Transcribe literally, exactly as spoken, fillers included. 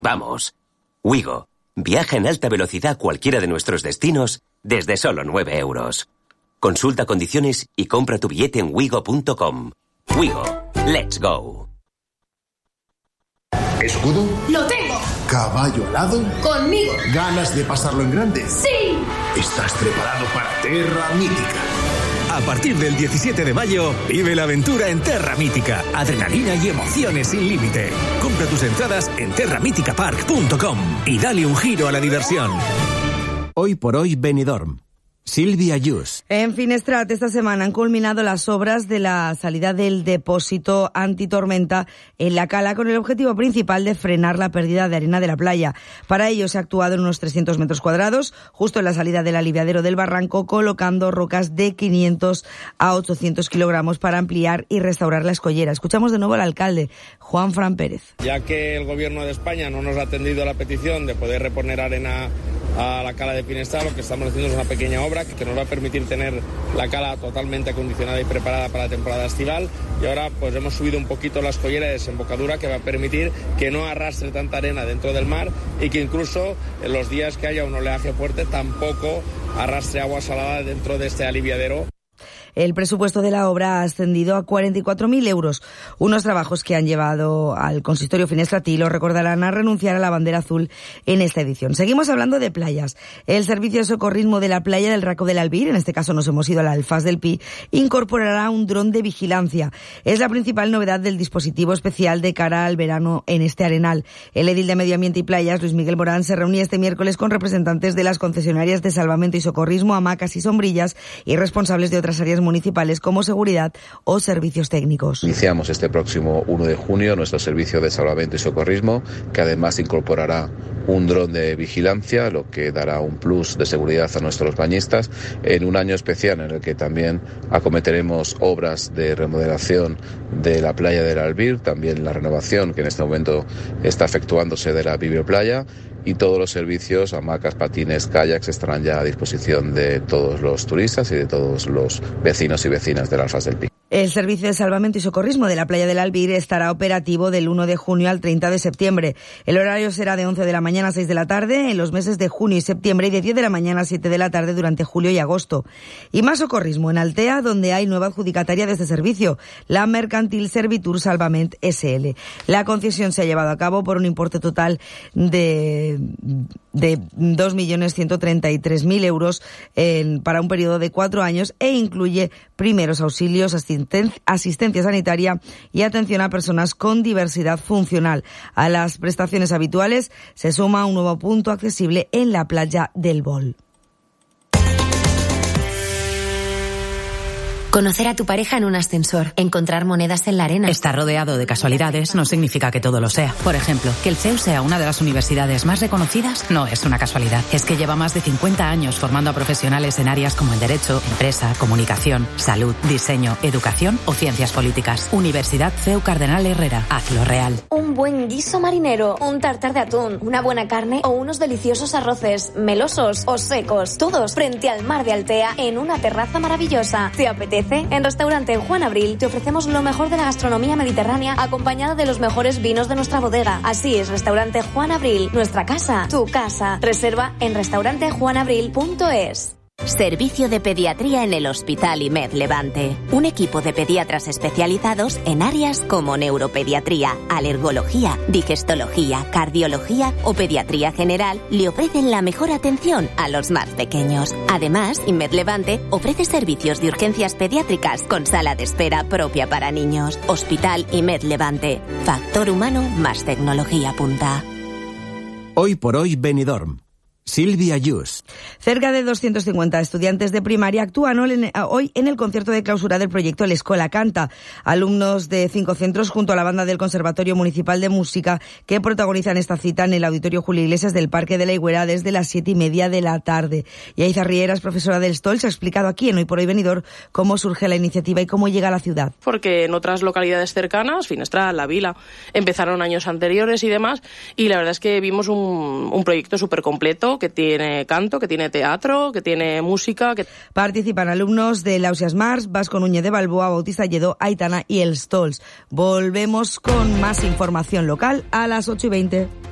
Vamos. Wigo. Viaja en alta velocidad a cualquiera de nuestros destinos desde solo nueve euros. Consulta condiciones y compra tu billete en wigo punto com. Wigo. Let's go. ¿Escudo? ¡Lo tengo! ¿Caballo alado? ¡Conmigo! ¿Ganas de pasarlo en grande? ¡Sí! ¿Estás preparado para Terra Mítica? A partir del diecisiete de mayo, vive la aventura en Terra Mítica. Adrenalina y emociones sin límite. Compra tus entradas en terra mítica park punto com y dale un giro a la diversión. Hoy por hoy Benidorm. Silvia Yus. En Finestrat esta semana han culminado las obras de la salida del depósito antitormenta en la cala con el objetivo principal de frenar la pérdida de arena de la playa. Para ello se ha actuado en unos trescientos metros cuadrados, justo en la salida del aliviadero del barranco, colocando rocas de quinientos a ochocientos kilogramos para ampliar y restaurar la escollera. Escuchamos de nuevo al alcalde, Juan Fran Pérez. Ya que el gobierno de España no nos ha atendido a la petición de poder reponer arena a la cala de Finestrat, lo que estamos haciendo es una pequeña obra que nos va a permitir tener la cala totalmente acondicionada y preparada para la temporada estival, y ahora pues hemos subido un poquito la escollera de desembocadura que va a permitir que no arrastre tanta arena dentro del mar y que incluso en los días que haya un oleaje fuerte tampoco arrastre agua salada dentro de este aliviadero. El presupuesto de la obra ha ascendido a cuarenta y cuatro mil euros, unos trabajos que han llevado al consistorio finestratí, lo recordarán, a renunciar a la bandera azul en esta edición. Seguimos hablando de playas. El servicio de socorrismo de la playa del Raco del Albir, en este caso nos hemos ido al Alfaz del Pi, incorporará un dron de vigilancia. Es la principal novedad del dispositivo especial de cara al verano en este arenal. El edil de Medio Ambiente y Playas, Luis Miguel Morán, se reunía este miércoles con representantes de las concesionarias de salvamento y socorrismo, hamacas y sombrillas y responsables de otras áreas municipales como seguridad o servicios técnicos. Iniciamos este próximo uno de junio nuestro servicio de salvamento y socorrismo, que además incorporará un dron de vigilancia, lo que dará un plus de seguridad a nuestros bañistas en un año especial en el que también acometeremos obras de remodelación de la playa del Albir, también la renovación que en este momento está efectuándose de la Biblioplaya, y todos los servicios, hamacas, patines, kayaks, estarán ya a disposición de todos los turistas y de todos los vecinos y vecinas del Alfaz del Pi. El servicio de salvamento y socorrismo de la playa del Albir estará operativo del uno de junio al treinta de septiembre. El horario será de once de la mañana a seis de la tarde en los meses de junio y septiembre y de diez de la mañana a siete de la tarde durante julio y agosto. Y más socorrismo en Altea, donde hay nueva adjudicataria de este servicio, la Mercantil Servitur Salvament S L. La concesión se ha llevado a cabo por un importe total de, de dos millones ciento treinta y tres mil euros en, para un periodo de cuatro años e incluye primeros auxilios, asistencia sanitaria y atención a personas con diversidad funcional. A las prestaciones habituales se suma un nuevo punto accesible en la playa del Bol. Conocer a tu pareja en un ascensor, encontrar monedas en la arena. Estar rodeado de casualidades no significa que todo lo sea. Por ejemplo, que el C E U sea una de las universidades más reconocidas no es una casualidad. Es que lleva más de cincuenta años formando a profesionales en áreas como el derecho, empresa, comunicación, salud, diseño, educación o ciencias políticas. Universidad C E U Cardenal Herrera. Hazlo real. Un buen guiso marinero, un tartar de atún, una buena carne o unos deliciosos arroces, melosos o secos. Todos frente al mar de Altea en una terraza maravillosa. ¿Te apetece? En Restaurante Juan Abril te ofrecemos lo mejor de la gastronomía mediterránea acompañado de los mejores vinos de nuestra bodega. Así es, Restaurante Juan Abril, nuestra casa, tu casa. Reserva en restaurante juan abril punto es. Servicio de pediatría en el Hospital IMED Levante. Un equipo de pediatras especializados en áreas como neuropediatría, alergología, digestología, cardiología o pediatría general le ofrecen la mejor atención a los más pequeños. Además, IMED Levante ofrece servicios de urgencias pediátricas con sala de espera propia para niños. Hospital IMED Levante. Factor humano más tecnología punta. Hoy por hoy Benidorm. Silvia Yus. Cerca de doscientos cincuenta estudiantes de primaria actúan hoy en el concierto de clausura del proyecto La Escola Canta. Alumnos de cinco centros junto a la banda del Conservatorio Municipal de Música que protagonizan esta cita en el Auditorio Julio Iglesias del Parque de la Higuera desde las siete y media de la tarde. Yaiza Rieras, profesora del S T O L, se ha explicado aquí en Hoy por Hoy Benidorm cómo surge la iniciativa y cómo llega a la ciudad. Porque en otras localidades cercanas, Finestrat, La Vila, empezaron años anteriores y demás, y la verdad es que vimos un, un proyecto súper completo que tiene canto, que tiene teatro, que tiene música. Que... Participan alumnos de Lausias Mars, Vasco Núñez de Balboa, Bautista Lledó, Aitana y el S T O L S. Volvemos con más información local a las ocho y veinte.